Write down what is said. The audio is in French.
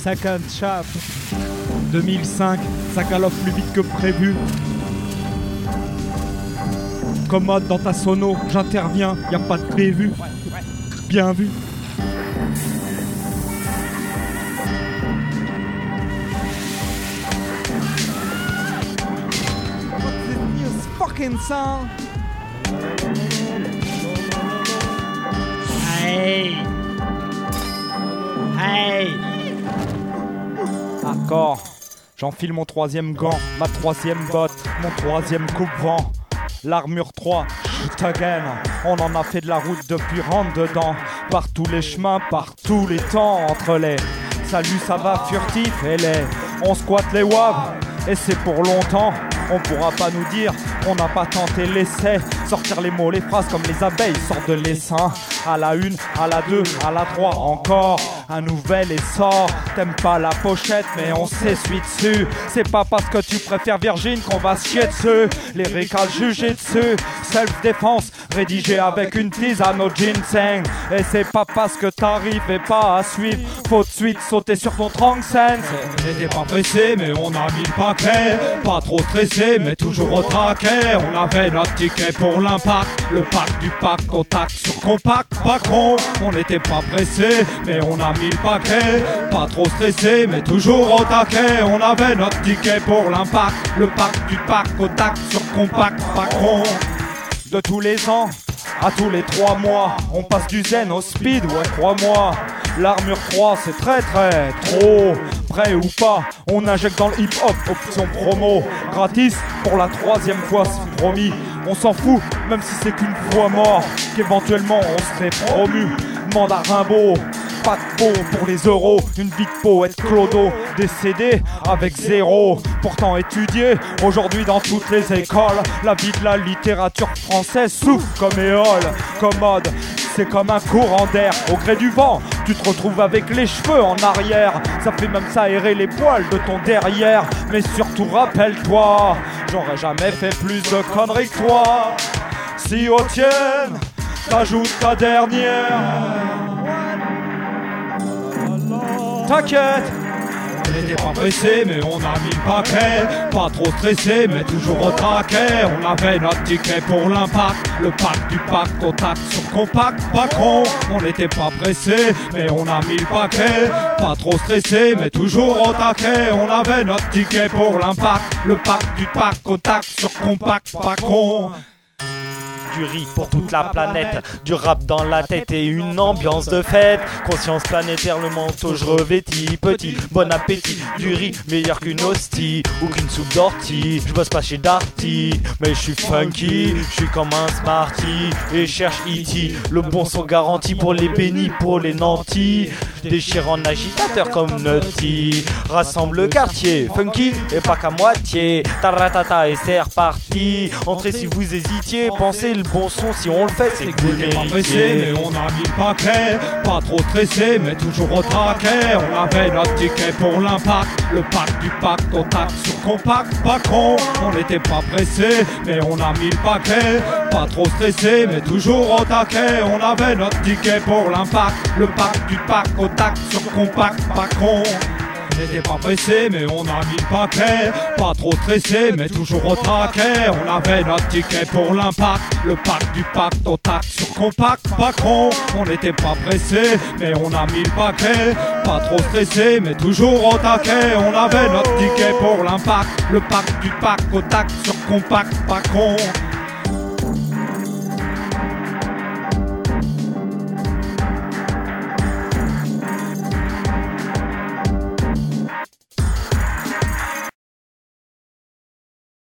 Second Chap 2005, ça galope plus vite que prévu. Commode dans ta sono, j'interviens, y a pas de prévu. Bien vu. What's this new fucking song? Hey! Hey! Accord, j'enfile mon troisième gant, ma troisième botte, mon troisième coupe-vent. L'armure 3, shoot again. On en a fait de la route depuis rentre dedans. Par tous les chemins, par tous les temps. Entre les salut ça va furtif et les on squatte les waves. Et c'est pour longtemps. On pourra pas nous dire qu'on n'a pas tenté l'essai. Sortir les mots, les phrases comme les abeilles sortent de l'essaim. À la 1, à la 2, à la 3 encore. Un nouvel essor. T'aimes pas la pochette mais on s'essuie dessus. C'est pas parce que tu préfères Virgin qu'on va se chier dessus. Les récals jugés dessus. Self-défense rédigé avec une tisane au ginseng. Et c'est pas parce que t'arrives pas à suivre. Faut de suite sauter sur ton trunk sense. J'étais pas pressé mais on a mis le paquet. Pas trop stressé mais toujours au taquet. On avait notre ticket pour l'impact. Le pack du pack, contact sur compact. Pas con, on n'était pas pressé mais on a mis le paquet. Pas trop stressé mais toujours au taquet. On avait notre ticket pour l'impact. Le pack du pack, contact sur compact. Pas con. De tous les ans à tous les 3 mois, on passe du zen au speed, ouais crois-moi. L'armure 3 c'est très trop. Prêt ou pas, on injecte dans le hip-hop, option promo. Gratis pour la 3e fois, c'est promis. On s'en fout, même si c'est qu'une fois mort, qu'éventuellement on serait promu. Mandat Rimbaud, pas de peau pour les euros. Une vie de poète clodo, décédé avec 0. Pourtant étudié, aujourd'hui dans toutes les écoles. La vie de la littérature française souffle comme éole. Commode, c'est comme un courant d'air. Au gré du vent, tu te retrouves avec les cheveux en arrière. Ça fait même s'aérer les poils de ton derrière. Mais surtout rappelle-toi, j'aurais jamais fait plus de conneries que toi. Si au tienne, t'ajoutes ta dernière. T'inquiète, on n'était pas pressé mais on a mis le paquet. Pas trop stressé mais toujours au taquet. On avait notre ticket pour l'impact. Le pack du pack, contact sur compact. Pas con, on n'était pas pressé mais on a mis le paquet. Pas trop stressé mais toujours au taquet. On avait notre ticket pour l'impact. Le pack du pack, contact sur compact. Pas con. Du riz pour toute la planète, du rap dans la tête et une ambiance de fête. Conscience planétaire, le manteau je revêtis. Petit, bon appétit, du riz meilleur qu'une hostie ou qu'une soupe d'ortie. Je bosse pas chez Darty, mais je suis funky. Je suis comme un Smarty et cherche E.T. Le bon son garanti pour les bénis, pour les nantis. Déchire en agitateur comme Nutty. Rassemble le quartier, funky et pas qu'à moitié. Taratata et c'est reparti. Entrez si vous hésitiez, pensez le bon son si on le fait, c'est cool. On n'était pas pressé mais on a mis le paquet. Pas trop stressé mais toujours au taquet. On avait notre ticket pour l'impact. Le pack du pack, contact sur compact. Pas con, on n'était pas pressé mais on a mis le paquet. Pas trop stressé mais toujours au taquet. On avait notre ticket pour l'impact. Le pack du pack, contact sur compact. Pas con. On n'était pas pressé mais on a mis le paquet. Pas trop stressé mais toujours au taquet. On avait notre ticket pour l'impact. Le pack du pack, contact sur compact. Pas con, on n'était pas pressé mais on a mis le paquet. Pas trop stressé mais toujours au taquet. On avait notre ticket pour l'impact. Le pack du pack, contact sur compact. Pas con.